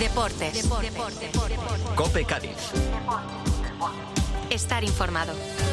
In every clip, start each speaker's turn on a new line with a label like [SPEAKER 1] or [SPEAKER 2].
[SPEAKER 1] Deportes.
[SPEAKER 2] COPE Cádiz.
[SPEAKER 1] Estar informado.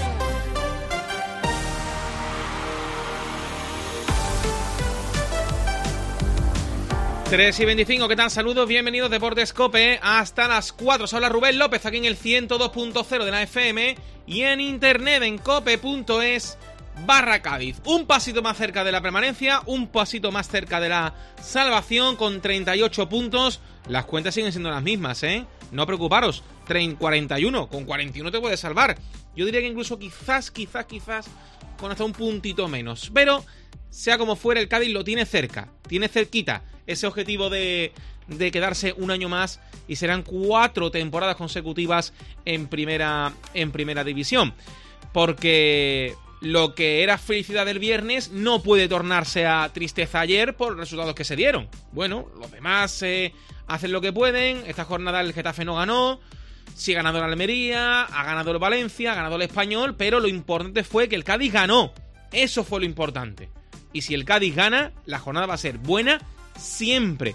[SPEAKER 3] Tres y 25, ¿qué tal? Saludos, bienvenidos Deportes COPE hasta las 4. Se habla Rubén López aquí en el 102.0 de la FM y en internet en cope.es/Cádiz. Un pasito más cerca de la permanencia, un pasito más cerca de la salvación con 38 puntos. Las cuentas siguen siendo las mismas, ¿eh? No preocuparos, 41, con 41 te puedes salvar. Yo diría que incluso quizás con hasta un puntito menos. Pero, sea como fuera, el Cádiz lo tiene cerca, tiene cerquita ese objetivo de quedarse un año más y serán 4 temporadas consecutivas en primera división. Porque lo que era felicidad del viernes no puede tornarse a tristeza ayer por los resultados que se dieron. Bueno, los demás hacen lo que pueden. Esta jornada el Getafe no ganó. Sí ha ganado el Almería, ha ganado el Valencia, ha ganado el Español, pero lo importante fue que el Cádiz ganó. Eso fue lo importante. Y si el Cádiz gana, la jornada va a ser buena siempre.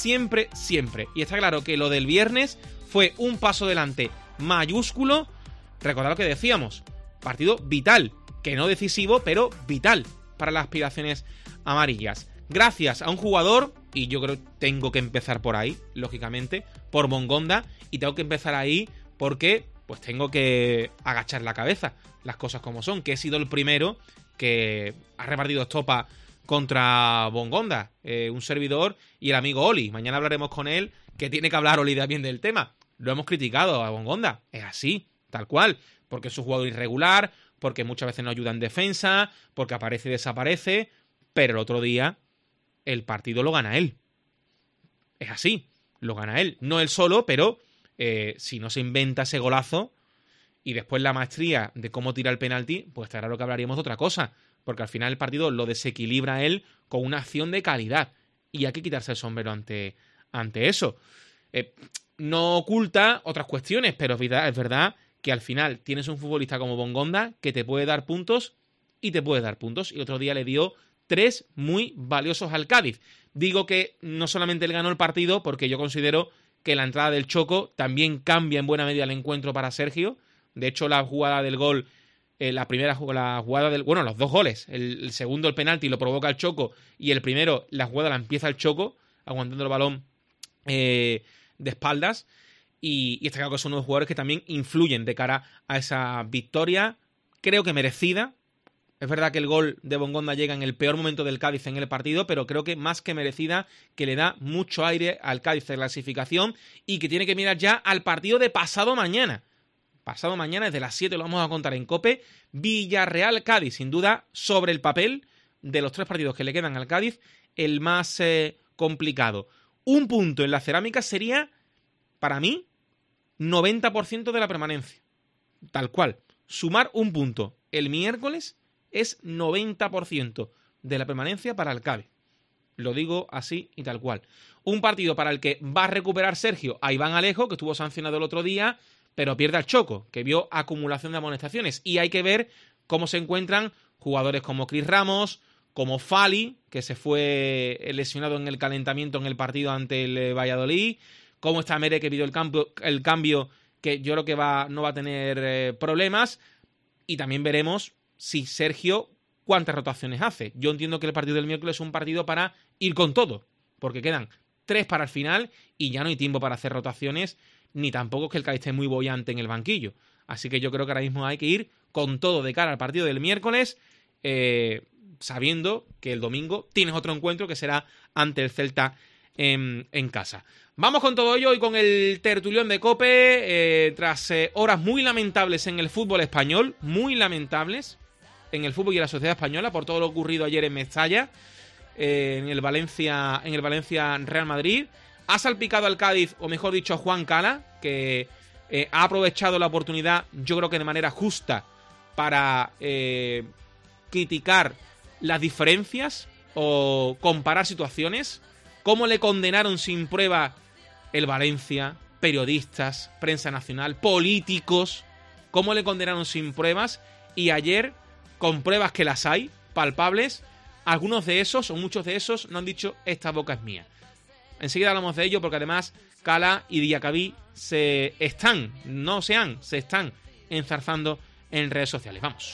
[SPEAKER 3] Y está claro que lo del viernes fue un paso adelante mayúsculo. Recordad lo que decíamos, partido vital, que no decisivo, pero vital para las aspiraciones amarillas. Gracias a un jugador, y yo creo que tengo que empezar por ahí, lógicamente, por Bongonda, y tengo que empezar ahí porque pues tengo que agachar la cabeza, las cosas como son, que he sido el primero que ha repartido estopa contra Bongonda, un servidor y el amigo Oli. Mañana hablaremos con él, que tiene que hablar Oli también del tema. Lo hemos criticado a Bongonda, es así, tal cual, porque es un jugador irregular, porque muchas veces no ayuda en defensa, porque aparece y desaparece, pero el otro día el partido lo gana él. Es así, lo gana él. No él solo, pero si no se inventa ese golazo y después la maestría de cómo tira el penalti, pues estará lo que hablaríamos de otra cosa, porque al final el partido lo desequilibra él con una acción de calidad y hay que quitarse el sombrero ante eso. No oculta otras cuestiones, pero es verdad que al final tienes un futbolista como Bongonda que te puede dar puntos y te puede dar puntos, y otro día le dio 3 muy valiosos al Cádiz. Digo que no solamente él ganó el partido, porque yo considero que la entrada del Choco también cambia en buena medida el encuentro para Sergio. De hecho, la jugada del gol, la jugada del... Bueno, los 2 goles. El segundo, el penalti, lo provoca el Choco, y el primero, la jugada la empieza el Choco, aguantando el balón de espaldas. Y está claro que son unos jugadores que también influyen de cara a esa victoria, creo que merecida. Es verdad que el gol de Bongonda llega en el peor momento del Cádiz en el partido, pero creo que más que merecida, que le da mucho aire al Cádiz de clasificación y que tiene que mirar ya al partido de pasado mañana. Pasado mañana, desde las 7 lo vamos a contar en COPE. Villarreal-Cádiz, sin duda, sobre el papel de los 3 partidos que le quedan al Cádiz, el más complicado. Un punto en la cerámica sería, para mí, 90% de la permanencia. Tal cual. Sumar un punto el miércoles es 90% de la permanencia para el Cádiz. Lo digo así y tal cual. Un partido para el que va a recuperar Sergio a Iván Alejo, que estuvo sancionado el otro día, pero pierde al Choco, que vio acumulación de amonestaciones. Y hay que ver cómo se encuentran jugadores como Cris Ramos, como Fali, que se fue lesionado en el calentamiento en el partido ante el Valladolid, cómo está Mere, que pidió el cambio, que yo creo que no va a tener problemas. Y también veremos si Sergio cuántas rotaciones hace. Yo entiendo que el partido del miércoles es un partido para ir con todo, porque quedan 3 para el final y ya no hay tiempo para hacer rotaciones, ni tampoco es que el Cádiz esté muy boyante en el banquillo. Así que yo creo que ahora mismo hay que ir con todo de cara al partido del miércoles, sabiendo que el domingo tienes otro encuentro que será ante el Celta en casa. Vamos con todo ello y con el tertulión de COPE, tras horas muy lamentables en el fútbol español, muy lamentables en el fútbol y en la sociedad española por todo lo ocurrido ayer en Mestalla, en el Valencia Real Madrid. Ha salpicado al Cádiz, o mejor dicho a Juan Cala, que ha aprovechado la oportunidad, yo creo que de manera justa, para criticar las diferencias o comparar situaciones. Cómo le condenaron sin prueba el Valencia, periodistas, prensa nacional, políticos, cómo le condenaron sin pruebas, y ayer, con pruebas que las hay, palpables, algunos de esos, o muchos de esos, no han dicho esta boca es mía. Enseguida hablamos de ello porque además Cala y Diacabí se están enzarzando en redes sociales. Vamos.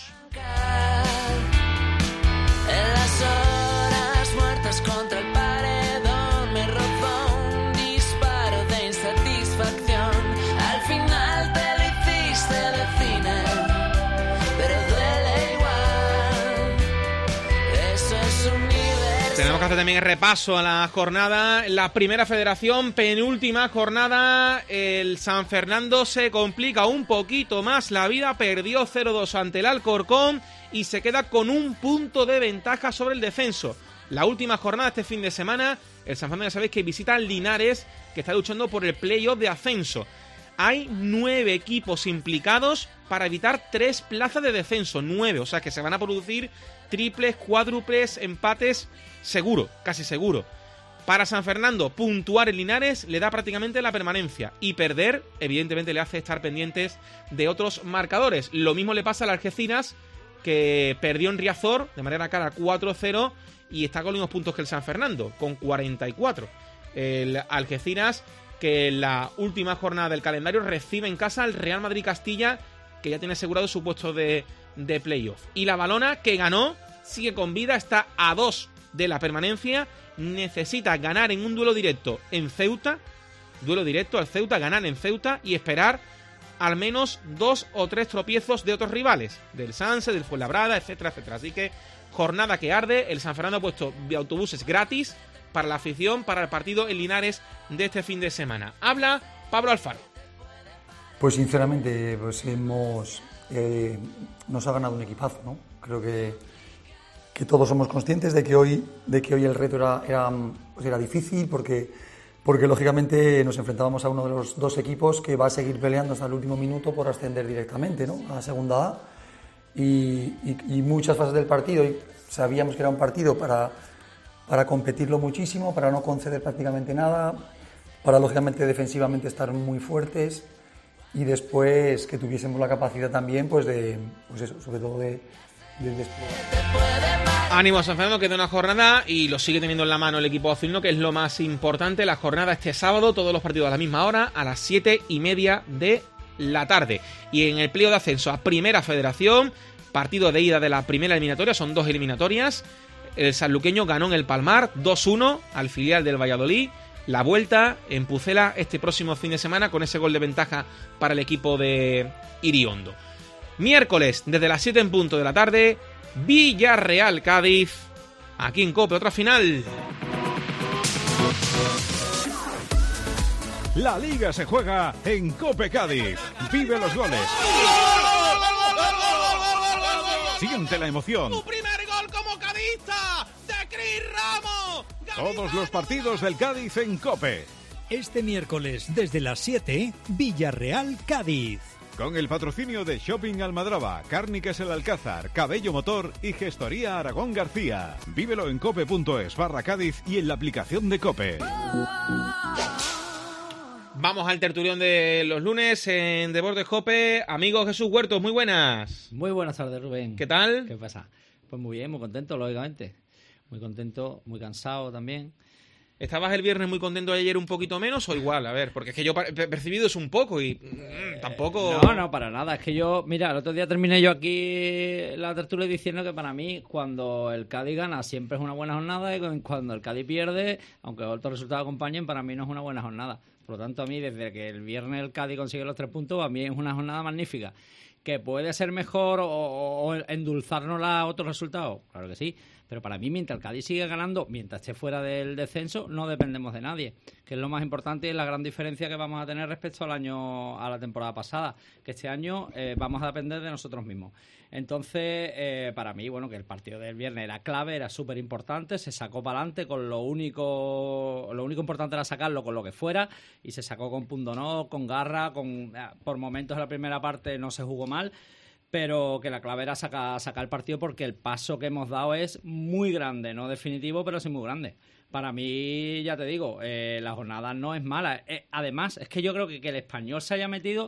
[SPEAKER 1] En las horas muertas contra el paredón me robó un disparo de insatisfacción. Al final te lo hiciste de cine, pero duele igual. Eso es un universo.
[SPEAKER 3] Tenemos que hacer también el repaso a la jornada. La primera federación, penúltima jornada. El San Fernando se complica un poquito más la vida. Perdió 0-2 ante el Alcorcón y se queda con un punto de ventaja sobre el descenso. La última jornada este fin de semana, el San Fernando ya sabéis que visita al Linares, que está luchando por el playoff de ascenso. Hay 9 equipos implicados para evitar 3 plazas de descenso. 9, o sea que se van a producir triples, cuádruples, empates, seguro, casi seguro. Para San Fernando, puntuar en Linares le da prácticamente la permanencia. Y perder, evidentemente, le hace estar pendientes de otros marcadores. Lo mismo le pasa al Algeciras, que perdió en Riazor de manera clara 4-0 y está con los mismos puntos que el San Fernando, con 44. El Algeciras, que en la última jornada del calendario recibe en casa al Real Madrid Castilla, que ya tiene asegurado su puesto de playoff. Y la Valona, que ganó, sigue con vida, está a 2 de la permanencia, necesita ganar en un duelo directo en Ceuta, duelo directo al Ceuta, ganar en Ceuta y esperar al menos 2 o 3 tropiezos de otros rivales, del Sanse, del Fuenlabrada, etcétera, etcétera. Así que jornada que arde. El San Fernando ha puesto autobuses gratis para la afición, para el partido en Linares de este fin de semana. Habla Pablo Alfaro.
[SPEAKER 4] Pues sinceramente, nos ha ganado un equipazo, ¿no? Creo que todos somos conscientes de que hoy el reto era difícil porque lógicamente nos enfrentábamos a uno de los 2 equipos que va a seguir peleando hasta el último minuto por ascender directamente, ¿no?, a la segunda A. Y muchas fases del partido sabíamos que era un partido para competirlo muchísimo, para no conceder prácticamente nada, para lógicamente defensivamente estar muy fuertes y después que tuviésemos la capacidad también sobre todo de desplegar.
[SPEAKER 3] Ánimo San Fernando, que de una jornada y lo sigue teniendo en la mano el equipo azulino, que es lo más importante. La jornada este sábado, todos los partidos a la misma hora, a las 7:30 de la tarde. Y en el playoff de ascenso a Primera Federación, partido de ida de la primera eliminatoria, son 2 eliminatorias. El sanluqueño ganó en el Palmar 2-1 al filial del Valladolid. La vuelta en Pucela este próximo fin de semana con ese gol de ventaja para el equipo de Iriondo. Miércoles, desde las 7 en punto de la tarde, Villarreal Cádiz, aquí en COPE, otra final.
[SPEAKER 5] La Liga se juega en COPE Cádiz. Vive los goles. Siente la emoción.
[SPEAKER 3] ¡Tu primer gol como cadista! ¡De Cris Ramos!
[SPEAKER 5] Todos los partidos del Cádiz en COPE.
[SPEAKER 6] Este miércoles, desde las 7, Villarreal Cádiz.
[SPEAKER 5] Con el patrocinio de Shopping Almadraba, Cárnicas El Alcázar, Cabello Motor y Gestoría Aragón García. Vívelo en cope.es/Cádiz y en la aplicación de COPE.
[SPEAKER 3] Vamos al tertulión de los lunes en Deportes COPE. Amigo Jesús Huertos, muy buenas.
[SPEAKER 7] Muy buenas tardes, Rubén.
[SPEAKER 3] ¿Qué tal?
[SPEAKER 7] ¿Qué pasa? Pues muy bien, muy contento, lógicamente. Muy contento, muy cansado también.
[SPEAKER 3] ¿Estabas el viernes muy contento de ayer un poquito menos o igual? A ver, porque es que yo he percibido eso un poco y tampoco...
[SPEAKER 7] No, para nada. Es que yo, mira, el otro día terminé yo aquí la tertulia diciendo que para mí cuando el Cádiz gana siempre es una buena jornada y cuando el Cádiz pierde, aunque otros resultados acompañen, para mí no es una buena jornada. Por lo tanto, a mí desde que el viernes el Cádiz consigue los 3 puntos, a mí es una jornada magnífica. ¿Que puede ser mejor o endulzarnos a otros resultados? Claro que sí. Pero para mí, mientras el Cádiz sigue ganando, mientras esté fuera del descenso, no dependemos de nadie. Que es lo más importante y es la gran diferencia que vamos a tener respecto a la temporada pasada. Que este año vamos a depender de nosotros mismos. Entonces, para mí, bueno, que el partido del viernes era clave, era súper importante. Se sacó para adelante con lo único importante era sacarlo con lo que fuera. Y se sacó con pundonor, con garra, por momentos en la primera parte no se jugó mal. Pero que la clave era sacar el partido porque el paso que hemos dado es muy grande, no definitivo, pero sí muy grande. Para mí, ya te digo, la jornada no es mala. Además, es que yo creo que el Español se haya metido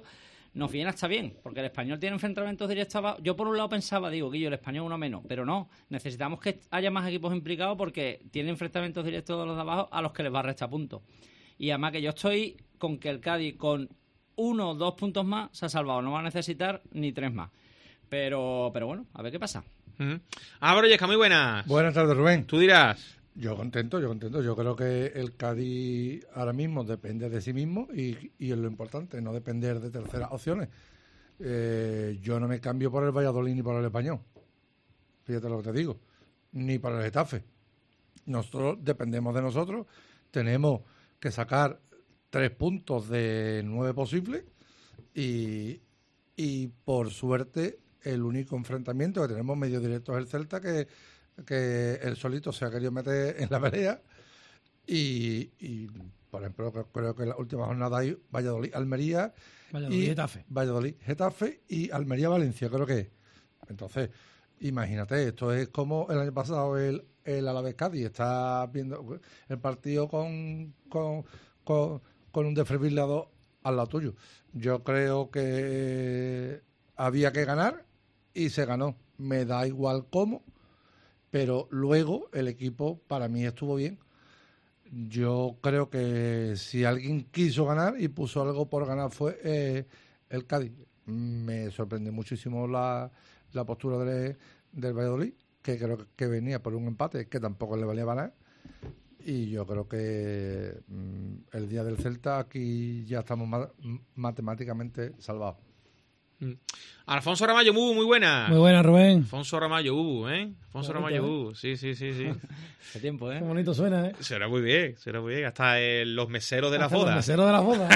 [SPEAKER 7] nos viene hasta bien, porque el Español tiene enfrentamientos directos abajo. Yo por un lado pensaba, digo, Guillo, el Español uno menos, pero no, necesitamos que haya más equipos implicados porque tiene enfrentamientos directos de los de abajo a los que les va a restar puntos. Y además que yo estoy con que el Cádiz con 1 o 2 puntos más se ha salvado, no va a necesitar ni 3 más. Pero bueno, a ver qué pasa.
[SPEAKER 3] Álvaro Yesca, muy buenas.
[SPEAKER 8] Buenas tardes, Rubén.
[SPEAKER 3] Tú dirás.
[SPEAKER 8] Yo contento. Yo creo que el Cádiz ahora mismo depende de sí mismo y es lo importante, no depender de terceras opciones. Yo no me cambio por el Valladolid ni por el Español. Fíjate lo que te digo. Ni por el Getafe. Nosotros dependemos de nosotros. Tenemos que sacar 3 puntos de 9 posibles y por suerte el único enfrentamiento que tenemos medio directo es el Celta, que él solito se ha querido meter en la pelea y por ejemplo, creo que en la última jornada hay Valladolid-Almería Valladolid-Getafe y Almería-Valencia, creo que es. Entonces, imagínate, esto es como el año pasado el Alavés-Cádiz, está viendo el partido con un desfibrilador al lado tuyo. Yo creo que había que ganar y se ganó. Me da igual cómo, pero luego el equipo para mí estuvo bien. Yo creo que si alguien quiso ganar y puso algo por ganar fue el Cádiz. Me sorprendió muchísimo la postura del Valladolid, que creo que venía por un empate que tampoco le valía ganar. Y yo creo que el día del Celta aquí ya estamos matemáticamente salvados.
[SPEAKER 3] Alfonso Ramallo, Bubu, muy buena.
[SPEAKER 9] Muy buena, Rubén.
[SPEAKER 3] Alfonso Ramallo, Bubu, Alfonso Ramallo, Bubu. Sí.
[SPEAKER 7] Qué tiempo,
[SPEAKER 9] Qué bonito suena,
[SPEAKER 3] Será muy bien. Hasta los meseros de la boda.
[SPEAKER 9] Los meseros de la boda.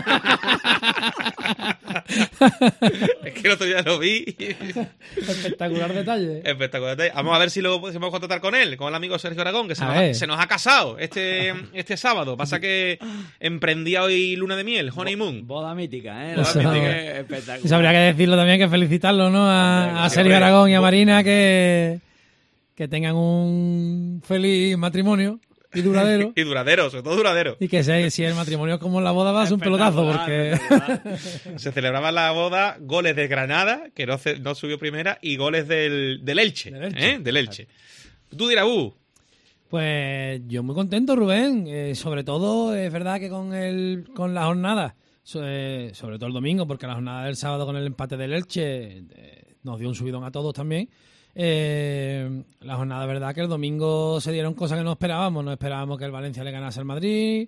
[SPEAKER 3] Es que el otro día lo vi.
[SPEAKER 9] Espectacular detalle.
[SPEAKER 3] Vamos a ver si lo podemos contratar con él, con el amigo Sergio Aragón, que se nos ha casado este sábado. Pasa que emprendía hoy luna de miel, honeymoon.
[SPEAKER 7] Boda mítica,
[SPEAKER 3] Boda mítica.
[SPEAKER 7] Espectacular.
[SPEAKER 9] Y habría que decirlo también, que felicitarlo, ¿no? A Sergio Aragón y a Marina, que tengan un feliz matrimonio. Y duradero.
[SPEAKER 3] Y duradero, sobre todo duradero.
[SPEAKER 9] Y que si el matrimonio es como en la boda va a ser un pelotazo, porque...
[SPEAKER 3] Se celebraba la boda, goles de Granada, que no subió primera, y goles del Elche. Del Elche. Tú dirás,
[SPEAKER 9] Pues yo muy contento, Rubén. Sobre todo, es verdad que con la jornada, sobre todo el domingo, porque la jornada del sábado con el empate del Elche nos dio un subidón a todos también. La jornada, verdad que el domingo se dieron cosas que no esperábamos que el Valencia le ganase al Madrid.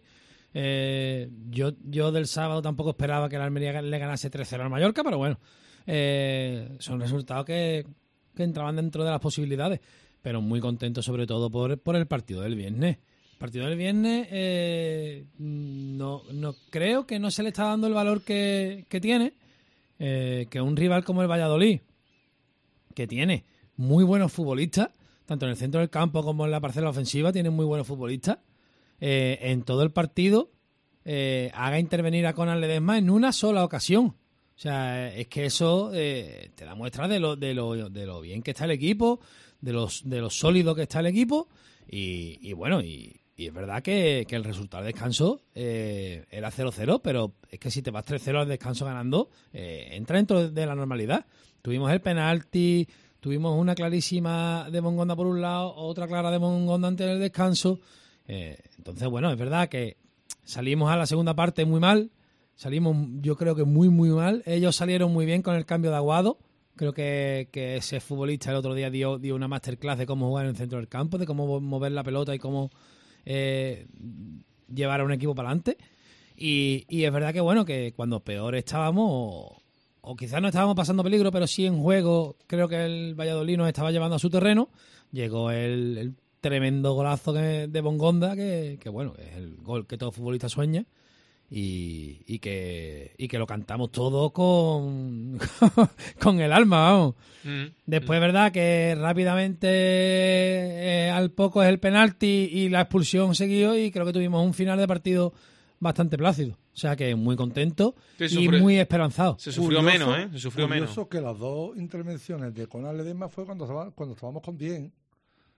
[SPEAKER 9] Yo del sábado tampoco esperaba que el Almería le ganase 3-0 al Mallorca, pero bueno, son resultados que entraban dentro de las posibilidades, pero muy contento sobre todo por el partido del viernes. El partido del viernes no creo que no se le está dando el valor que tiene, que un rival como el Valladolid, que tiene muy buenos futbolistas, tanto en el centro del campo como en la parcela ofensiva, tienen muy buenos futbolistas. En todo el partido haga intervenir a Conan Ledesma en una sola ocasión. O sea, es que eso te da muestra de lo bien que está el equipo, de lo sólido que está el equipo. Y bueno, y es verdad que el resultado del descanso era 0-0, pero es que si te vas 3-0 al descanso ganando, entra dentro de la normalidad. Tuvimos el penalti, tuvimos una clarísima de Mongonda por un lado, otra clara de Mongonda antes del descanso. Entonces, bueno, es verdad que salimos a la segunda parte muy mal. Salimos, yo creo que muy, muy mal. Ellos salieron muy bien con el cambio de Aguado. Creo que ese futbolista el otro día dio una masterclass de cómo jugar en el centro del campo, de cómo mover la pelota y cómo llevar a un equipo para adelante. Y es verdad que, bueno, que cuando peor estábamos... O quizás no estábamos pasando peligro, pero sí en juego creo que el Valladolid nos estaba llevando a su terreno. Llegó el tremendo golazo de Mongonda, que bueno, es el gol que todo futbolista sueña y que lo cantamos todo con el alma, vamos. Después, verdad que rápidamente al poco es el penalti y la expulsión seguido y creo que tuvimos un final de partido bastante plácido. O sea que muy contento y muy esperanzado.
[SPEAKER 3] Se sufrió menos, Se sufrió menos.
[SPEAKER 8] Que las dos intervenciones de Conan Ledesma fue cuando estábamos con 10.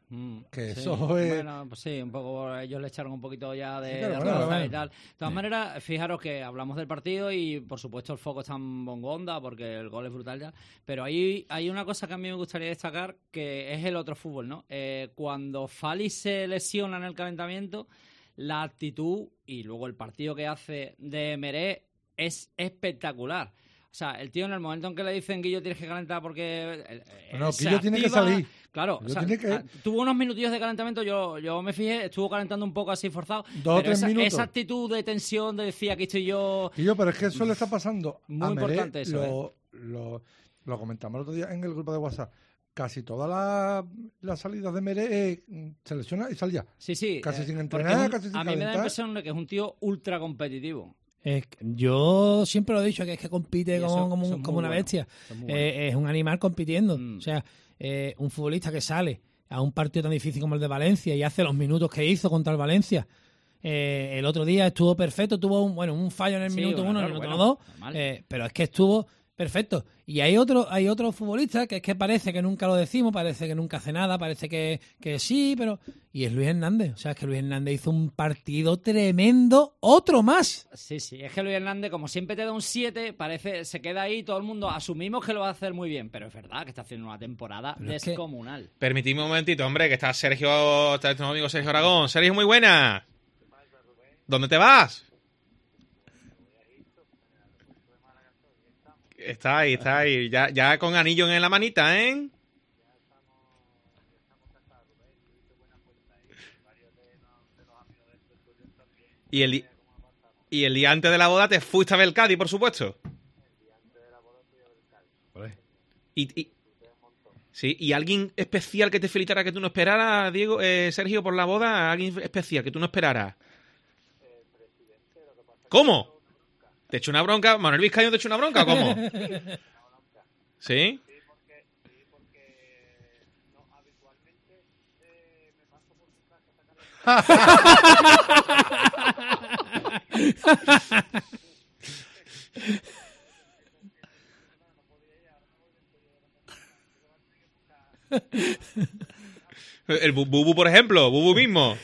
[SPEAKER 8] Que
[SPEAKER 7] sí.
[SPEAKER 8] eso es...
[SPEAKER 7] Bueno, pues sí, un poco ellos le echaron un poquito ya de
[SPEAKER 8] Sí, pero
[SPEAKER 7] alcanzar
[SPEAKER 8] bueno.
[SPEAKER 7] y tal. De todas maneras, fijaros que hablamos del partido y por supuesto el foco está en Bongonda porque el gol es brutal ya. Pero hay una cosa que a mí me gustaría destacar que es el otro fútbol, ¿no? Cuando Fali se lesiona en el calentamiento, la actitud y luego el partido que hace de Meré es espectacular. O sea, el tío en el momento en que le dicen Guillo tienes que calentar porque...
[SPEAKER 8] No, Guillo tiene que salir.
[SPEAKER 7] Claro,
[SPEAKER 8] Guillo tiene que...
[SPEAKER 7] tuvo unos minutillos de calentamiento, yo me fijé, estuvo calentando un poco así forzado.
[SPEAKER 8] 2 o 3 minutos.
[SPEAKER 7] Esa actitud de tensión, de decir aquí estoy yo...
[SPEAKER 8] Guillo, pero es que eso le está pasando
[SPEAKER 7] Muy
[SPEAKER 8] a Meré,
[SPEAKER 7] importante eso,
[SPEAKER 8] lo comentamos el otro día en el grupo de WhatsApp. Casi todas las salidas de Meré se lesiona y sale ya.
[SPEAKER 7] Sí.
[SPEAKER 8] Casi sin
[SPEAKER 7] porque
[SPEAKER 8] entrenar, casi sin
[SPEAKER 7] a mí me da la
[SPEAKER 8] calentar.
[SPEAKER 7] impresión de que es un tío ultra competitivo.
[SPEAKER 9] Yo siempre lo he dicho, que es que compite
[SPEAKER 7] Y eso es
[SPEAKER 9] como
[SPEAKER 7] muy
[SPEAKER 9] una
[SPEAKER 7] bueno.
[SPEAKER 9] bestia.
[SPEAKER 7] Eso es muy bueno.
[SPEAKER 9] Es un animal compitiendo. O sea, un futbolista que sale a un partido tan difícil como el de Valencia y hace los minutos que hizo contra el Valencia. El otro día estuvo perfecto, tuvo un fallo en el
[SPEAKER 7] Sí,
[SPEAKER 9] minuto
[SPEAKER 7] un
[SPEAKER 9] 1, en
[SPEAKER 7] error,
[SPEAKER 9] el minuto
[SPEAKER 7] bueno,
[SPEAKER 9] 2,
[SPEAKER 7] normal.
[SPEAKER 9] pero es que estuvo perfecto. Y hay otro futbolista que es que parece que nunca lo decimos, parece que nunca hace nada, parece que sí, pero... Y es Luis Hernández. O sea, es que Luis Hernández hizo un partido tremendo, otro más.
[SPEAKER 7] Sí, es que Luis Hernández, como siempre te da un 7, se queda ahí, todo el mundo asumimos que lo va a hacer muy bien, pero es verdad que está haciendo una temporada
[SPEAKER 9] Pero es que-
[SPEAKER 7] descomunal.
[SPEAKER 3] Permitidme un momentito, hombre, que está nuestro amigo Sergio Aragón. Sergio, muy buena. ¿Dónde te vas? Está ahí. Ya con anillo en la manita, ¿eh? Y el día antes de la boda te fuiste a ver el Cádiz, por supuesto. ¿Y alguien especial que te felicitara que tú no esperaras, Diego, Sergio, por la boda? ¿Alguien especial que tú no esperaras? ¿Cómo? ¿Te echó una bronca? ¿Manuel Vizcaíno te echó una bronca o cómo? ¿Sí? El Bubu, por ejemplo, Bubu mismo.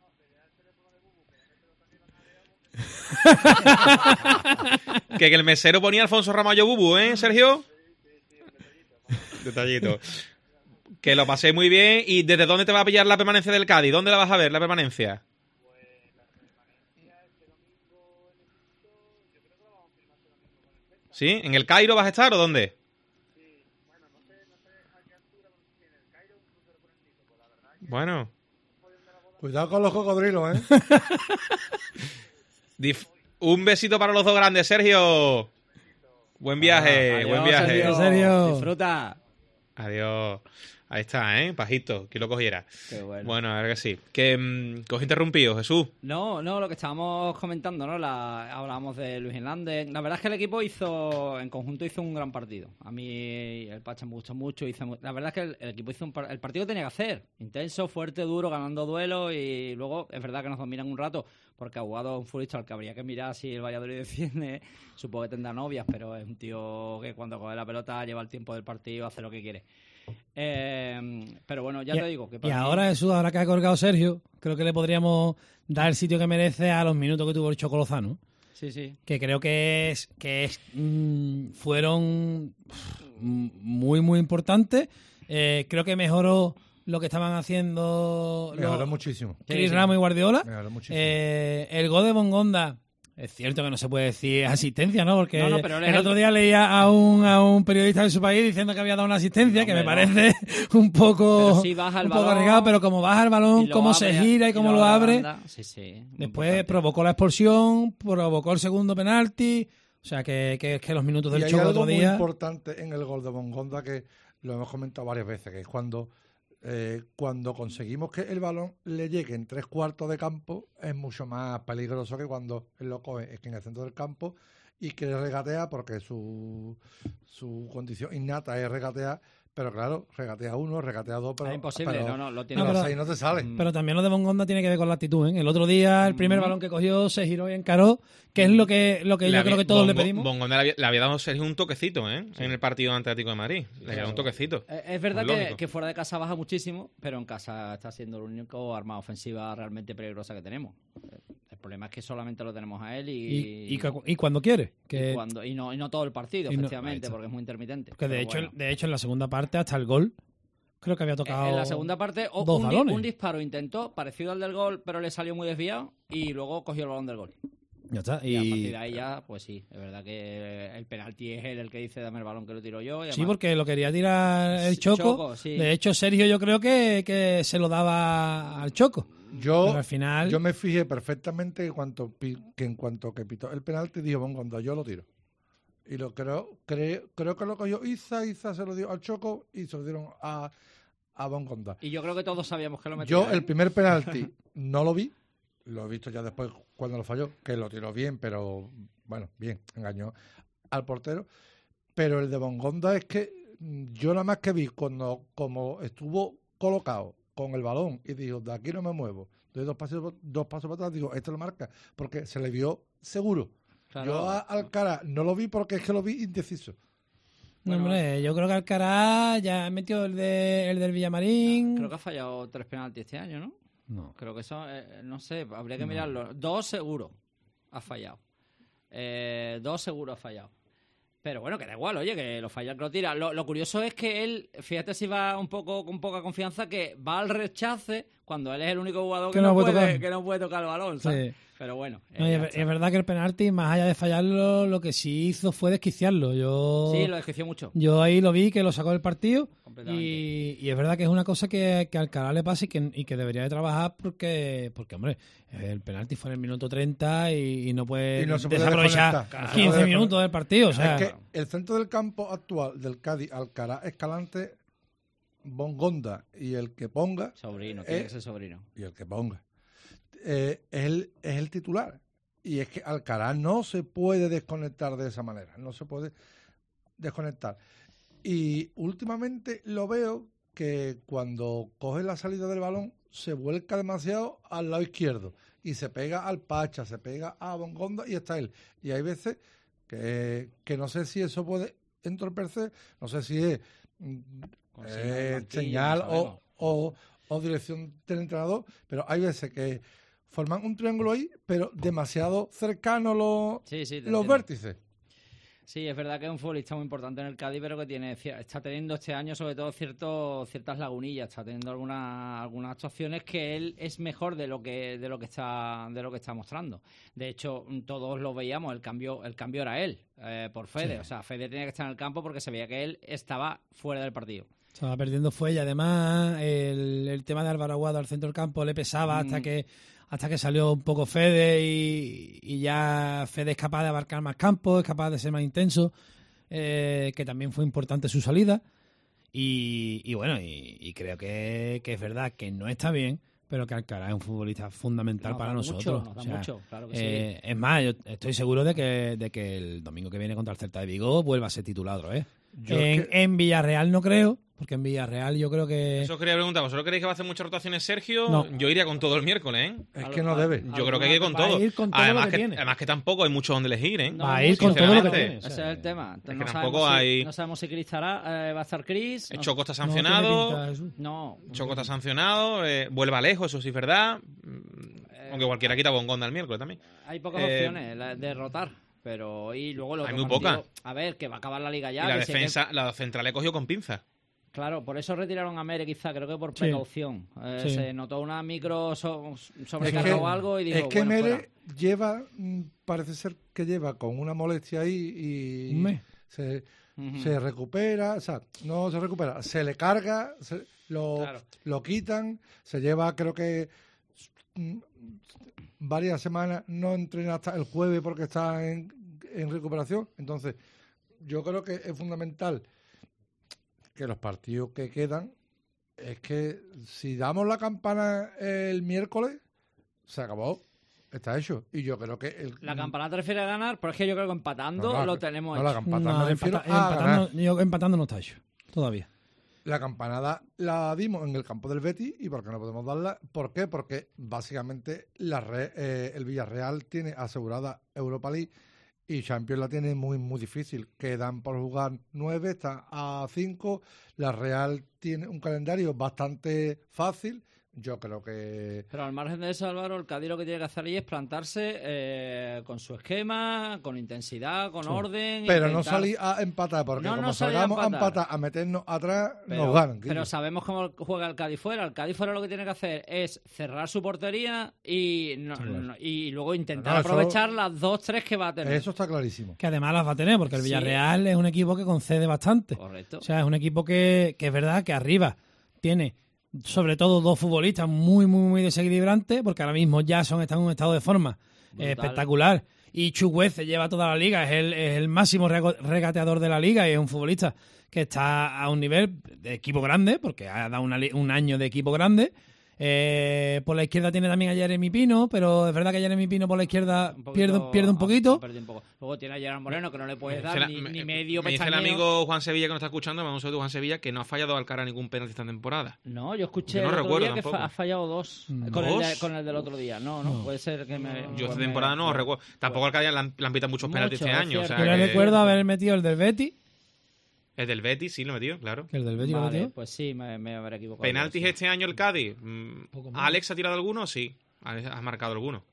[SPEAKER 3] Que el mesero ponía Alfonso Ramallo Bubu, ¿eh, Sergio? Detallito. Que lo pasé muy bien. ¿Y desde dónde te va a pillar la permanencia del Cádiz? ¿Dónde la vas a ver, la permanencia? ¿Sí? ¿En el Cairo vas a estar o dónde? Bueno.
[SPEAKER 8] Cuidado con los cocodrilos, ¿eh?
[SPEAKER 3] Un besito para los dos grandes, Sergio. Buen viaje,
[SPEAKER 7] Adiós,
[SPEAKER 3] buen viaje.
[SPEAKER 7] Sergio.
[SPEAKER 9] Sergio.
[SPEAKER 7] Disfruta.
[SPEAKER 3] Adiós. Ahí está, ¿eh? Pajito, que lo cogiera.
[SPEAKER 7] Qué bueno.
[SPEAKER 3] Bueno, a ver que sí. Que cogí interrumpido, Jesús.
[SPEAKER 7] No, lo que estábamos comentando, ¿no? Hablábamos de Luis Hernández. La verdad es que el equipo en conjunto hizo un gran partido. A mí el Pacha me gustó mucho. La verdad es que el equipo hizo el partido que tenía que hacer. Intenso, fuerte, duro, ganando duelos y luego es verdad que nos dominan un rato porque Aguado es un futbolista al que habría que mirar si el Valladolid defiende. Supongo que tendrá novias, pero es un tío que cuando coge la pelota lleva el tiempo del partido, hace lo que quiere. Pero bueno, ya te digo que
[SPEAKER 9] Y
[SPEAKER 7] para mí-
[SPEAKER 9] ahora eso, ahora que ha colgado Sergio, creo que le podríamos dar el sitio que merece a los minutos que tuvo el Choco Lozano.
[SPEAKER 7] Sí.
[SPEAKER 9] Que creo fueron muy, muy importantes. Creo que mejoró lo que estaban haciendo
[SPEAKER 8] Mejoró muchísimo.
[SPEAKER 9] Chris Ramos y Guardiola.
[SPEAKER 8] Mejoró muchísimo.
[SPEAKER 9] El gol de Bongonda, es cierto que no se puede decir asistencia, ¿no? Porque
[SPEAKER 7] No, pero él es
[SPEAKER 9] el
[SPEAKER 7] el-
[SPEAKER 9] otro día leía a un periodista de su país diciendo que había dado una asistencia,
[SPEAKER 7] No,
[SPEAKER 9] que me
[SPEAKER 7] hombre,
[SPEAKER 9] parece un poco,
[SPEAKER 7] Pero si baja el
[SPEAKER 9] un poco
[SPEAKER 7] balón
[SPEAKER 9] arriesgado, pero como baja el balón,
[SPEAKER 7] y lo
[SPEAKER 9] cómo se
[SPEAKER 7] abre,
[SPEAKER 9] gira y cómo lo abre.
[SPEAKER 7] banda. Sí. muy
[SPEAKER 9] Después
[SPEAKER 7] importante.
[SPEAKER 9] provocó la expulsión, provocó el segundo penalti. O sea, que los minutos
[SPEAKER 8] Y
[SPEAKER 9] del
[SPEAKER 8] hay
[SPEAKER 9] Choco
[SPEAKER 8] algo
[SPEAKER 9] otro
[SPEAKER 8] muy
[SPEAKER 9] día...
[SPEAKER 8] importante en el gol de Bongonda que lo hemos comentado varias veces, que es cuando conseguimos que el balón le llegue en 3/4 de campo, es mucho más peligroso que cuando él lo coge en el centro del campo y que regatea, porque su condición innata es regatear, Pero claro, regatea 1, regatea 2, pero...
[SPEAKER 7] Es imposible,
[SPEAKER 8] pero,
[SPEAKER 7] no, lo tiene.
[SPEAKER 8] pero
[SPEAKER 9] pero-
[SPEAKER 8] 6 no te sale.
[SPEAKER 9] Pero también lo de Bongonda tiene que ver con la actitud, ¿eh? El otro día, el primer balón que cogió, se giró y encaró, que es lo que yo creo que todos le pedimos.
[SPEAKER 3] Bongonda le había dado Sergio un toquecito, ¿eh? En el partido ante Atlético de Madrid. Le había dado un toquecito.
[SPEAKER 7] Es verdad
[SPEAKER 3] Lógico.
[SPEAKER 7] que fuera de casa baja muchísimo, pero en casa está siendo el único arma ofensiva realmente peligrosa que tenemos. El problema es que solamente lo tenemos a él
[SPEAKER 9] Y cuando quiere. Que,
[SPEAKER 7] y no todo el partido,
[SPEAKER 9] y no-
[SPEAKER 7] efectivamente,
[SPEAKER 9] ahí está.
[SPEAKER 7] porque es muy intermitente.
[SPEAKER 9] porque de
[SPEAKER 7] Pero
[SPEAKER 9] hecho,
[SPEAKER 7] bueno.
[SPEAKER 9] en la segunda parte, hasta el gol, creo que había tocado.
[SPEAKER 7] En la segunda parte,
[SPEAKER 9] dos balones.
[SPEAKER 7] un disparo intentó, parecido al del gol, pero le salió muy desviado y luego cogió el balón del gol.
[SPEAKER 9] Ya está.
[SPEAKER 7] Y a partir
[SPEAKER 9] Y,
[SPEAKER 7] de ahí ya, pues sí, es verdad que el penalti es él el que dice dame el balón que lo tiro yo. Y
[SPEAKER 9] sí,
[SPEAKER 7] además-
[SPEAKER 9] porque lo quería tirar el Choco.
[SPEAKER 7] Choco, sí.
[SPEAKER 9] De hecho, Sergio yo creo que se lo daba al Choco.
[SPEAKER 8] Yo,
[SPEAKER 9] Pero al final-
[SPEAKER 8] yo me fijé perfectamente que en cuanto que pitó el penalti, dijo, bueno, cuando yo lo tiro. Y lo creo que lo cogió Iza se lo dio al Choco y se lo dieron a Bongonda.
[SPEAKER 7] Y yo creo que todos sabíamos que lo metía.
[SPEAKER 8] Yo el primer penalti no lo vi, lo he visto ya después cuando lo falló, que lo tiró bien, pero bueno, bien, engañó al portero. Pero el de Bongonda es que yo nada más que vi cuando como estuvo colocado con el balón y dijo, de aquí no me muevo, doy dos pasos para atrás, digo, esto lo marca, porque se le vio seguro.
[SPEAKER 7] Claro.
[SPEAKER 8] Yo a Alcaraz no lo vi porque es que lo vi indeciso.
[SPEAKER 9] No, hombre, yo creo que Alcaraz ya metió el del Villamarín.
[SPEAKER 7] Creo que ha fallado 3 penaltis este año, ¿no?
[SPEAKER 9] No.
[SPEAKER 7] Creo que eso, no sé, habría que mirarlo. 2 seguro ha fallado. 2 seguro ha fallado. Pero bueno, que da igual, oye, que lo falla el que lo tira. Lo curioso es que él, fíjate si va un poco con poca confianza, que va al rechace cuando él es el único jugador
[SPEAKER 9] Que no puede tocar.
[SPEAKER 7] que no puede tocar el balón, ¿sabes?
[SPEAKER 9] Sí.
[SPEAKER 7] Pero bueno.
[SPEAKER 9] No, y
[SPEAKER 7] ya
[SPEAKER 9] es
[SPEAKER 7] está.
[SPEAKER 9] verdad que el penalti, más allá de fallarlo, lo que sí hizo fue desquiciarlo.
[SPEAKER 7] Sí, lo desquició mucho.
[SPEAKER 9] Yo ahí lo vi que lo sacó del partido
[SPEAKER 7] Completamente.
[SPEAKER 9] y es verdad que es una cosa que a Alcaraz le pasa y que debería de trabajar porque hombre, el penalti fue en el minuto 30 y no puede
[SPEAKER 8] Y no se puede
[SPEAKER 9] desaprovechar
[SPEAKER 8] desconectar. No se
[SPEAKER 9] 15
[SPEAKER 8] puede
[SPEAKER 9] minutos del partido. O sea,
[SPEAKER 8] Es que el centro del campo actual del Cádiz, Alcaraz, Escalante, Bongonda y el que ponga,
[SPEAKER 7] Sobrino, tiene que ser sobrino.
[SPEAKER 8] y el que ponga, es el titular. Y es que Alcaraz no se puede desconectar de esa manera, no se puede desconectar. Y últimamente lo veo que cuando coge la salida del balón se vuelca demasiado al lado izquierdo y se pega al Pacha, se pega a Bongonda y está él. Y hay veces que no sé si eso puede entorpecer, no sé si es señal
[SPEAKER 7] no sabemos.
[SPEAKER 8] o dirección del entrenador, pero hay veces que forman un triángulo ahí, pero demasiado cercano
[SPEAKER 7] Sí, te
[SPEAKER 8] los
[SPEAKER 7] entiendo.
[SPEAKER 8] vértices.
[SPEAKER 7] Sí, es verdad que es un futbolista muy importante en el Cádiz, pero que está teniendo este año sobre todo ciertas lagunillas, está teniendo algunas actuaciones que él es mejor de lo que está mostrando. De hecho, todos lo veíamos, el cambio era él por Fede,
[SPEAKER 9] Sí.
[SPEAKER 7] o sea, Fede tenía que estar en el campo porque se veía que él estaba fuera del partido.
[SPEAKER 9] estaba perdiendo fuelle. Además, el tema de Álvaro Aguado al centro del campo le pesaba hasta que salió un poco Fede y ya Fede es capaz de abarcar más campo, es capaz de ser más intenso, que también fue importante su salida. Y bueno, y creo que es verdad que no está bien, pero que Alcaraz es un futbolista fundamental
[SPEAKER 7] Nos
[SPEAKER 9] para
[SPEAKER 7] da
[SPEAKER 9] nosotros.
[SPEAKER 7] mucho, nos da mucho, claro que sí.
[SPEAKER 9] Es más, yo estoy seguro de que el domingo que viene contra el Celta de Vigo vuelva a ser titular otra vez.
[SPEAKER 8] Yo es que-
[SPEAKER 9] En Villarreal no creo, porque en Villarreal yo creo que...
[SPEAKER 3] Eso os quería preguntar. ¿Vosotros creéis que va a hacer muchas rotaciones Sergio?
[SPEAKER 9] No.
[SPEAKER 3] Yo iría con todo el miércoles, ¿eh?
[SPEAKER 8] Es que no debe.
[SPEAKER 3] Yo creo que hay que ir con
[SPEAKER 9] Va a
[SPEAKER 3] todo.
[SPEAKER 9] ir con todo
[SPEAKER 3] además,
[SPEAKER 9] lo que tiene.
[SPEAKER 3] además que tampoco hay mucho donde elegir, ¿eh?
[SPEAKER 7] No,
[SPEAKER 9] Va a ir con todo lo que tiene.
[SPEAKER 7] Ese es el tema.
[SPEAKER 3] que
[SPEAKER 7] No
[SPEAKER 3] tampoco
[SPEAKER 7] sabemos
[SPEAKER 3] hay-
[SPEAKER 7] no sabemos si Cris estará, va a estar Cris.
[SPEAKER 3] El Choco está
[SPEAKER 9] no tiene
[SPEAKER 3] sancionado.
[SPEAKER 9] pinta, Jesús.
[SPEAKER 7] No,
[SPEAKER 3] Choco está sancionado. Vuelve Alejo, eso sí es verdad. Aunque cualquiera quita Bongonda el miércoles también.
[SPEAKER 7] hay pocas opciones de rotar. Pero y luego lo
[SPEAKER 3] Hay
[SPEAKER 7] otro
[SPEAKER 3] muy pocas.
[SPEAKER 7] partido- A ver, que va a acabar la liga ya.
[SPEAKER 3] Y la
[SPEAKER 7] que si hay que-
[SPEAKER 3] defensa, la central le cogió con pinzas.
[SPEAKER 7] Claro, por eso retiraron a Mere quizá, creo que por
[SPEAKER 9] Sí.
[SPEAKER 7] precaución.
[SPEAKER 9] Sí.
[SPEAKER 7] Se notó una micro
[SPEAKER 8] Es
[SPEAKER 7] sobrecarga
[SPEAKER 8] que,
[SPEAKER 7] o algo y dijo,
[SPEAKER 8] es que
[SPEAKER 7] bueno,
[SPEAKER 8] Mere
[SPEAKER 7] fuera.
[SPEAKER 8] lleva, parece ser que lleva con una molestia ahí y
[SPEAKER 9] Un mes.
[SPEAKER 8] se recupera, o sea, no se recupera, se le carga,
[SPEAKER 7] Claro.
[SPEAKER 8] lo quitan, se lleva creo que varias semanas, no entrena hasta el jueves porque está en recuperación. Entonces, yo creo que es fundamental que los partidos que quedan, es que si damos la campana el miércoles, se acabó, está hecho. Y yo creo que
[SPEAKER 7] La campana te refiere a ganar, pero es que yo creo que empatando
[SPEAKER 8] No,
[SPEAKER 7] lo tenemos
[SPEAKER 8] no, la
[SPEAKER 7] hecho.
[SPEAKER 8] campana me refiero a
[SPEAKER 9] empatando,
[SPEAKER 8] ganar.
[SPEAKER 9] empatando no está hecho todavía.
[SPEAKER 8] La campanada la dimos en el campo del Betis, ¿y por qué no podemos darla? ¿Por qué? Porque básicamente el Villarreal tiene asegurada Europa League y Champions la tiene muy, muy difícil. Quedan por jugar 9, está a 5. La Real tiene un calendario bastante fácil. Yo creo que...
[SPEAKER 7] Pero al margen de eso, Álvaro, el Cádiz lo que tiene que hacer ahí es plantarse con su esquema, con intensidad, con orden.
[SPEAKER 8] Pero no salir a empatar, porque como salgamos a empatar, a meternos atrás, nos ganan.
[SPEAKER 7] Pero sabemos cómo juega el Cádiz fuera. El Cádiz fuera lo que tiene que hacer es cerrar su portería y luego intentar aprovechar las 2-3 que va a tener.
[SPEAKER 8] Eso está clarísimo.
[SPEAKER 9] Que además las va a tener, porque el Villarreal es un equipo que concede bastante.
[SPEAKER 7] Correcto.
[SPEAKER 9] O sea, es un equipo que es verdad que arriba tiene... sobre todo 2 futbolistas muy, muy, muy desequilibrantes, porque ahora mismo Jason está en un estado de forma espectacular. Y Chukwueze lleva toda la liga, es el máximo regateador de la liga y es un futbolista que está a un nivel de equipo grande, porque ha dado un año de equipo grande. Por la izquierda tiene también a Jeremy Pino, pero es verdad que Jeremy Pino por la izquierda pierde un poquito.
[SPEAKER 7] Luego tiene a Gerard Moreno, que no le puedes dar ni medio
[SPEAKER 3] me dice
[SPEAKER 7] pestañeo.
[SPEAKER 3] el amigo Juan Sevilla, que nos está escuchando, vamos a ver Juan Sevilla, que no ha fallado Alcaraz ningún penalti esta temporada.
[SPEAKER 7] No, yo escuché
[SPEAKER 3] yo no
[SPEAKER 7] el otro
[SPEAKER 3] recuerdo
[SPEAKER 7] día que
[SPEAKER 3] tampoco.
[SPEAKER 7] ha fallado 2 con el del otro día. No, puede ser que me...
[SPEAKER 3] Yo esta temporada no recuerdo. Tampoco Alcaraz le han pitado muchos penaltis este año. O sea,
[SPEAKER 9] yo recuerdo haber metido el del Betis.
[SPEAKER 3] El del Betis, sí, lo metió, claro.
[SPEAKER 9] ¿El del Betis
[SPEAKER 7] vale,
[SPEAKER 9] lo metió?
[SPEAKER 7] Pues sí, me habré equivocado.
[SPEAKER 3] ¿Penaltis este año el Cádiz? ¿Alex ha tirado alguno? Sí. ¿Has marcado alguno?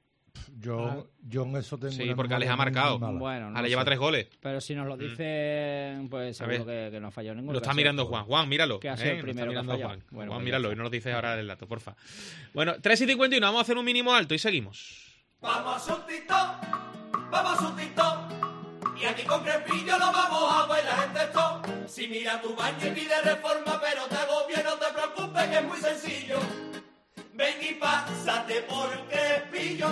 [SPEAKER 8] Yo en eso tengo...
[SPEAKER 3] Sí, porque Alex ha marcado.
[SPEAKER 7] Bueno, no
[SPEAKER 3] Alex lleva 3 goles.
[SPEAKER 7] Pero si nos lo dicen, pues seguro que no ha fallado ninguno.
[SPEAKER 3] Lo está mirando Juan. Juan, míralo.
[SPEAKER 7] Que ha sido el primero que ha fallado.
[SPEAKER 3] Juan,
[SPEAKER 7] Bueno,
[SPEAKER 3] Juan
[SPEAKER 7] pues
[SPEAKER 3] míralo y no nos dices ahora el dato, porfa. Bueno, 3:51, vamos a hacer un mínimo alto y seguimos.
[SPEAKER 10] Vamos a un TikTok, vamos a un TikTok. Y aquí con Crespillo lo vamos a bailar en TikTok. Si mira tu baño y pide reforma, pero te agobia, no te preocupes, que es muy sencillo. Ven y pásate por Crespillo.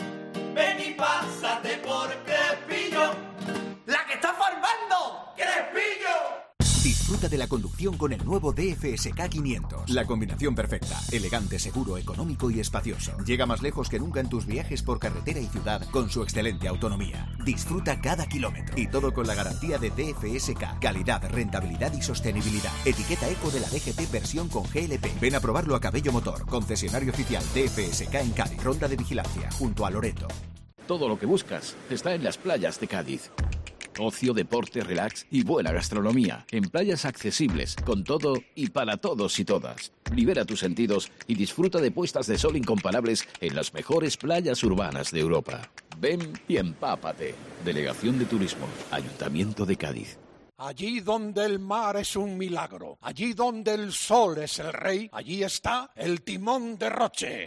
[SPEAKER 10] Ven y pásate por Crespillo. ¡La que está formando! ¡Crespillo!
[SPEAKER 2] Disfruta de la conducción con el nuevo DFSK 500. La combinación perfecta. Elegante, seguro, económico y espacioso. Llega más lejos que nunca en tus viajes por carretera y ciudad con su excelente autonomía. Disfruta cada kilómetro. Y todo con la garantía de DFSK. Calidad, rentabilidad y sostenibilidad. Etiqueta eco de la DGT versión con GLP. Ven a probarlo a Cabello Motor, concesionario oficial DFSK en Cádiz. Ronda de vigilancia, junto a Loreto.
[SPEAKER 11] Todo lo que buscas está en las playas de Cádiz. Ocio, deporte, relax y buena gastronomía. En playas accesibles, con todo y para todos y todas. Libera tus sentidos y disfruta de puestas de sol incomparables en las mejores playas urbanas de Europa. Ven y empápate. Delegación de Turismo, Ayuntamiento de Cádiz.
[SPEAKER 12] Allí donde el mar es un milagro, allí donde el sol es el rey, allí está el timón de Roche.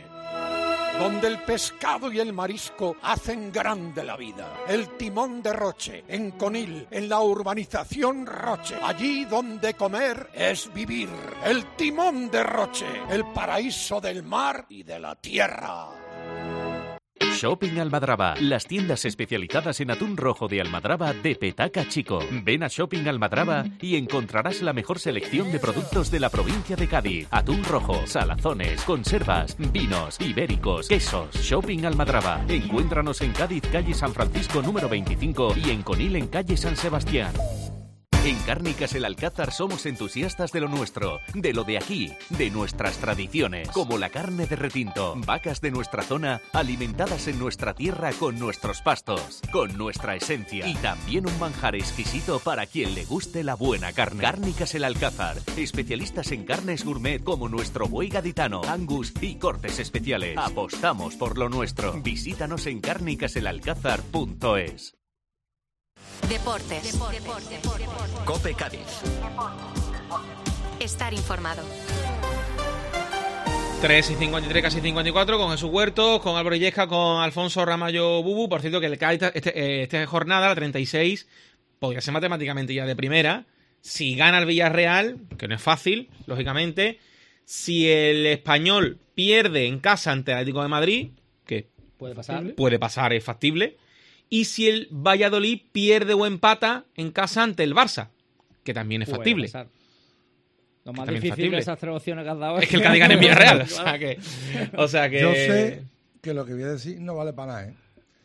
[SPEAKER 12] Donde el pescado y el marisco hacen grande la vida. El timón de Roche, en Conil, en la urbanización Roche. Allí donde comer es vivir. El timón de Roche, el paraíso del mar y de la tierra.
[SPEAKER 13] Shopping Almadraba, las tiendas especializadas en atún rojo de Almadraba de Petaca Chico. Ven a Shopping Almadraba y encontrarás la mejor selección de productos de la provincia de Cádiz. Atún rojo, salazones, conservas, vinos, ibéricos, quesos. Shopping Almadraba. Encuéntranos en Cádiz, calle San Francisco número 25 y en Conil en calle San Sebastián. En Cárnicas El Alcázar somos entusiastas de lo nuestro, de lo de aquí, de nuestras tradiciones, como la carne de retinto, vacas de nuestra zona alimentadas en nuestra tierra con nuestros pastos, con nuestra esencia y también un manjar exquisito para quien le guste la buena carne. Cárnicas El Alcázar, especialistas en carnes gourmet como nuestro buey gaditano, angus y cortes especiales. Apostamos por lo nuestro. Visítanos en cárnicaselalcázar.es.
[SPEAKER 14] Deportes.
[SPEAKER 2] COPE Cádiz.
[SPEAKER 14] Estar informado.
[SPEAKER 3] 3:53, casi 54, con Jesús Huertos, con Álvaro Illesca, con Alfonso Ramallo Bubu. Por cierto, que el Cádiz, esta jornada, la 36, podría ser matemáticamente ya de primera. Si gana el Villarreal, que no es fácil, lógicamente. Si el Español pierde en casa ante el Atlético de Madrid, que
[SPEAKER 7] puede pasar,
[SPEAKER 3] es factible. Y si el Valladolid pierde o empata en casa ante el Barça, que también es factible.
[SPEAKER 7] Lo más difícil de esas 3 opciones que has dado
[SPEAKER 3] es que el Cádiz gane en Villarreal. O sea que...
[SPEAKER 8] Yo sé que lo que voy a decir no vale para nada, ¿eh?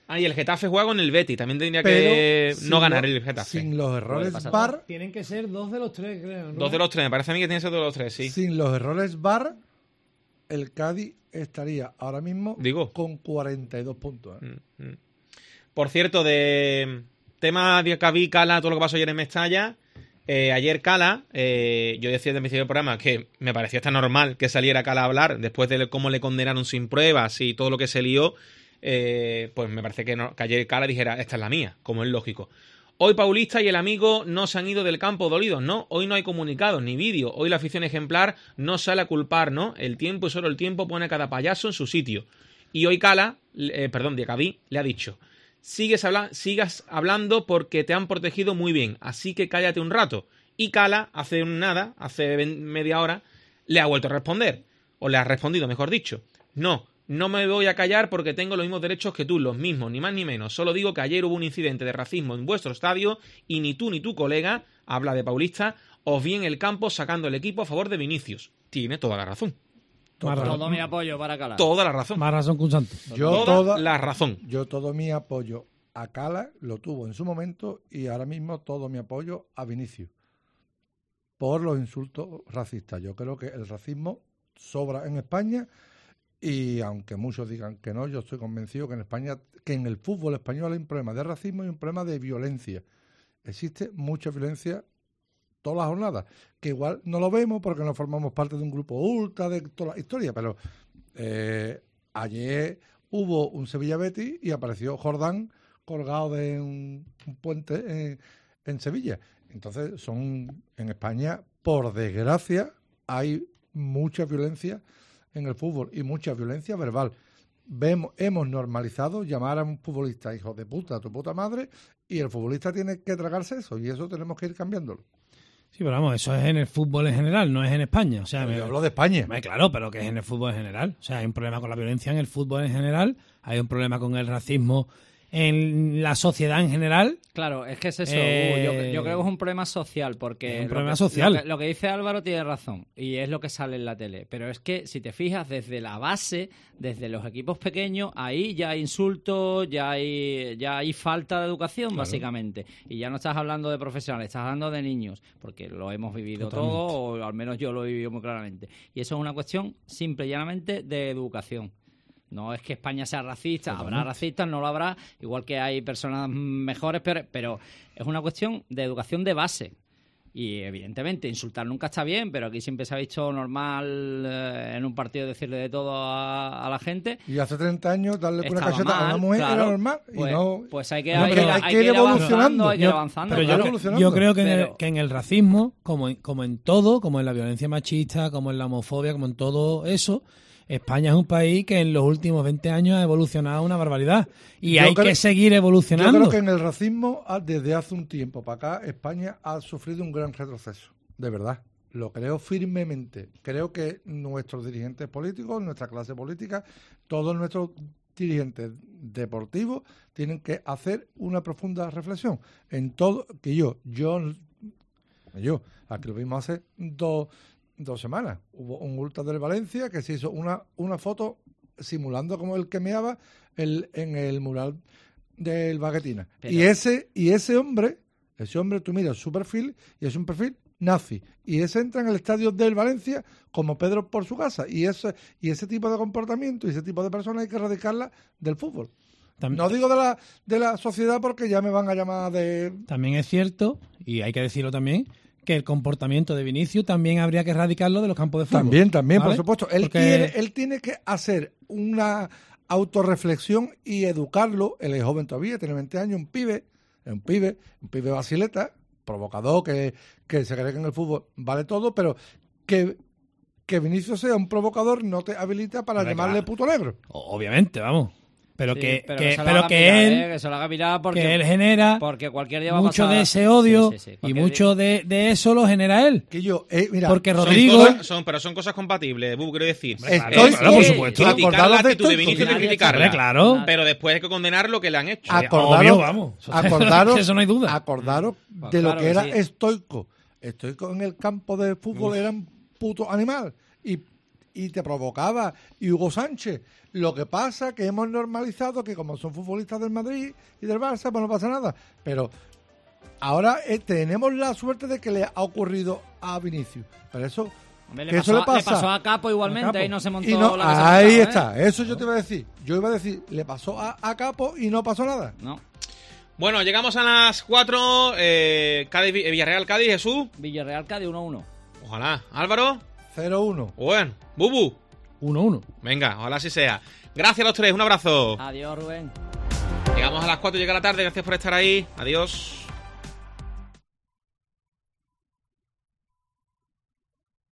[SPEAKER 3] Ah, y el Getafe juega con el Betis. También tendría
[SPEAKER 8] Pero
[SPEAKER 3] que
[SPEAKER 8] sin
[SPEAKER 3] no ganar
[SPEAKER 8] lo-
[SPEAKER 3] el Getafe.
[SPEAKER 8] Sin los errores VAR,
[SPEAKER 9] Tienen que ser 2 de los 3, creo, ¿no?
[SPEAKER 3] 2 de los 3. Me parece a mí que tiene que ser 2 de los 3, sí.
[SPEAKER 8] sin los errores VAR, el Cádiz estaría ahora mismo con 42 puntos.
[SPEAKER 3] Por cierto, de tema de Diacabí, Cala, todo lo que pasó ayer en Mestalla. Ayer Cala, yo decía desde el principio del programa que me parecía hasta normal que saliera Cala a hablar después de cómo le condenaron sin pruebas y todo lo que se lió. Pues me parece que ayer Cala dijera, esta es la mía, como es lógico. Hoy Paulista y el amigo no se han ido del campo dolidos, ¿no? Hoy no hay comunicados ni vídeo. Hoy la afición ejemplar no sale a culpar, ¿no? El tiempo y solo el tiempo pone a cada payaso en su sitio. Y hoy Diacabí le ha dicho: sigas hablando porque te han protegido muy bien, así que cállate un rato. Y Cala, hace media hora, le ha vuelto a responder. O le ha respondido, mejor dicho. No me voy a callar porque tengo los mismos derechos que tú, los mismos, ni más ni menos. Solo digo que ayer hubo un incidente de racismo en vuestro estadio y ni tú ni tu colega, habla de Paulista, os vi en el campo sacando el equipo a favor de Vinicius. Tiene toda la razón.
[SPEAKER 7] Todo mi apoyo para Cala.
[SPEAKER 3] Toda la razón.
[SPEAKER 9] Más razón que un santo.
[SPEAKER 3] Toda la razón.
[SPEAKER 8] Yo todo mi apoyo a Cala lo tuvo en su momento y ahora mismo todo mi apoyo a Vinicius por los insultos racistas. Yo creo que el racismo sobra en España. Y aunque muchos digan que no, yo estoy convencido que en España, que en el fútbol español hay un problema de racismo y un problema de violencia. Existe mucha violencia todas las jornadas, que igual no lo vemos porque no formamos parte de un grupo ultra de toda la historia, pero ayer hubo un Sevilla-Betis y apareció Jordán colgado de un puente en Sevilla. Entonces, en España, por desgracia, hay mucha violencia en el fútbol y mucha violencia verbal. Hemos normalizado llamar a un futbolista hijo de puta, a tu puta madre, y el futbolista tiene que tragarse eso, y eso tenemos que ir cambiándolo.
[SPEAKER 9] Sí, pero vamos, eso es en el fútbol en general, no es en España. O sea,
[SPEAKER 8] yo hablo de España.
[SPEAKER 9] Claro, pero que es en el fútbol en general. O sea, hay un problema con la violencia en el fútbol en general, hay un problema con el racismo en la sociedad en general.
[SPEAKER 7] Claro, es que es eso. Yo creo que es un problema social, porque
[SPEAKER 9] es un problema social.
[SPEAKER 7] Lo que dice Álvaro tiene razón, y es lo que sale en la tele. Pero es que, si te fijas, desde la base, desde los equipos pequeños, ahí ya hay insultos, ya hay falta de educación, claro, básicamente. Y ya no estás hablando de profesionales, estás hablando de niños, porque lo hemos vivido todo, o al menos yo lo he vivido muy claramente. Y eso es una cuestión simple y llanamente de educación. No es que España sea racista, habrá racistas, no lo habrá, igual que hay personas mejores, peores, pero es una cuestión de educación de base. Y evidentemente insultar nunca está bien, pero aquí siempre se ha visto normal en un partido decirle de todo a la gente.
[SPEAKER 8] Y hace 30 años darle una cacheta a una mujer, claro, era normal.
[SPEAKER 7] Pues hay que
[SPEAKER 8] ir evolucionando.
[SPEAKER 9] Yo creo que en el racismo, como en todo, como en la violencia machista, como en la homofobia, como en todo eso, España es un país que en los últimos 20 años ha evolucionado una barbaridad. Y hay que seguir evolucionando.
[SPEAKER 8] Yo creo que en el racismo, desde hace un tiempo para acá, España ha sufrido un gran retroceso. De verdad. Lo creo firmemente. Creo que nuestros dirigentes políticos, nuestra clase política, todos nuestros dirigentes deportivos tienen que hacer una profunda reflexión en todo. Que yo, aquí lo vimos hace dos semanas. Hubo un ultra del Valencia que se hizo una foto simulando como el que meaba en el mural del Baguetina. Pero... Y ese hombre, tú miras su perfil y es un perfil nazi. Y ese entra en el estadio del Valencia como Pedro por su casa. Y ese tipo de comportamiento y ese tipo de personas hay que erradicarla del fútbol. No digo de la sociedad porque ya me van a llamar de...
[SPEAKER 9] También es cierto, y hay que decirlo también, que el comportamiento de Vinicius también habría que erradicarlo de los campos de fútbol.
[SPEAKER 8] También, ¿vale? Por supuesto. Él tiene que hacer una autorreflexión y educarlo. Él es joven todavía, tiene 20 años, un pibe vacileta, provocador, que se cree que en el fútbol vale todo, pero que Vinicius sea un provocador no te habilita para llamarle puto negro.
[SPEAKER 9] Obviamente, vamos. Pero
[SPEAKER 7] sí,
[SPEAKER 9] que
[SPEAKER 7] se lo haga mirar porque
[SPEAKER 9] que él genera
[SPEAKER 7] porque cualquier día va
[SPEAKER 9] mucho
[SPEAKER 7] a pasar,
[SPEAKER 9] de ese odio y mucho de eso lo genera él.
[SPEAKER 8] Que yo, mira,
[SPEAKER 9] porque Rodrigo
[SPEAKER 3] pero son cosas compatibles, quiero decir.
[SPEAKER 9] Claro, por supuesto.
[SPEAKER 3] Criticar la actitud de Vinicius, criticarla,
[SPEAKER 9] claro.
[SPEAKER 3] Pero después hay que condenar lo que le han hecho.
[SPEAKER 8] Acordaros,
[SPEAKER 9] eso no hay duda.
[SPEAKER 8] Acordaros de lo que era Stoico. Stoico en el campo de fútbol era un puto animal y y te provocaba y Hugo Sánchez. Lo que pasa que hemos normalizado que como son futbolistas del Madrid y del Barça, pues no pasa nada. Pero ahora tenemos la suerte de que le ha ocurrido a Vinicius. Pero eso...
[SPEAKER 7] Hombre,
[SPEAKER 8] le
[SPEAKER 7] pasó a Capo igualmente, ahí no se montó la que se
[SPEAKER 8] ahí
[SPEAKER 7] montaba,
[SPEAKER 8] está, eso yo te iba a decir. Yo iba a decir, le pasó a Capo y no pasó nada.
[SPEAKER 7] No.
[SPEAKER 3] Bueno, llegamos a las 4. Villarreal, Cádiz, Jesús.
[SPEAKER 7] Villarreal, Cádiz, 1-1.
[SPEAKER 3] Ojalá. Álvaro.
[SPEAKER 8] 0-1.
[SPEAKER 3] Bueno. Bubu.
[SPEAKER 9] 1-1.
[SPEAKER 3] Venga, ojalá así sea. Gracias a los tres, un abrazo.
[SPEAKER 7] Adiós, Rubén.
[SPEAKER 3] Llegamos a las 4, llega la tarde, gracias por estar ahí. Adiós.